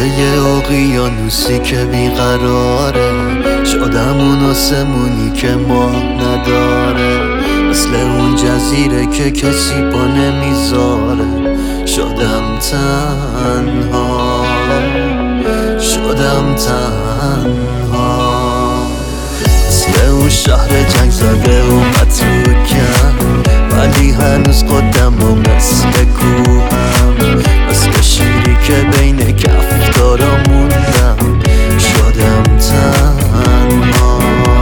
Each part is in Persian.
یه اقیانوسی که بیقراره، شدم اون آسمونی که ماه نداره، مثل اون جزیره که کسی پا نمیذاره. شدم تنها، شدم تنها، مثل اون شهر جنگ زده و متروکم، ولی هنوز قدم و مثل کوهم، مثل شیری که بین کفتارا موندم. شدم تنها،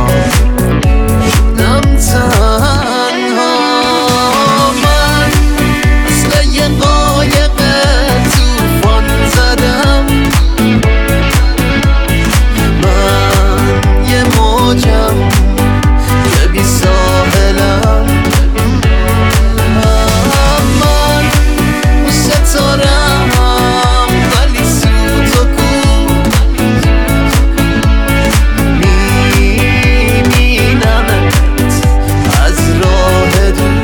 شدم تنها، من مثل یه قایق توفان زدم، من یه موجم که بی ساحلم، من اون ستارم ولی سوت و کور، میبینمت از راه دور.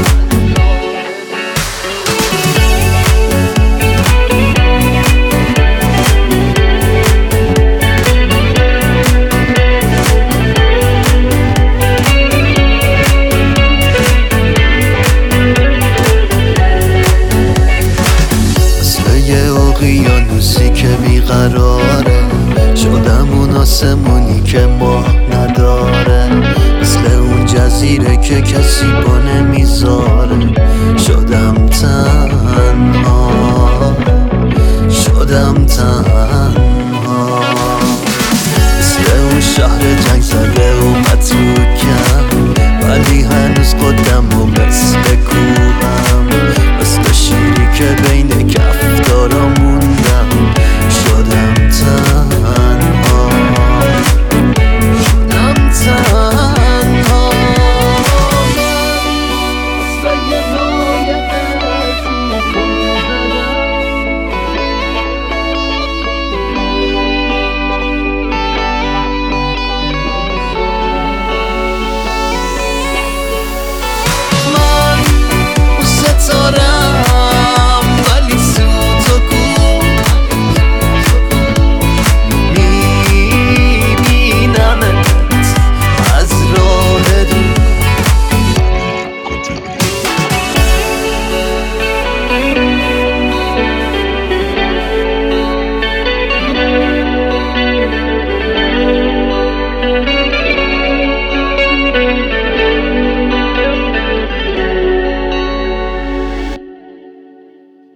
اقیانوسی که بیقراره، شدم اون آسمونی که ماه نداره، مثل اون جزیره که کسی پا نمیذاره. شدم تنها،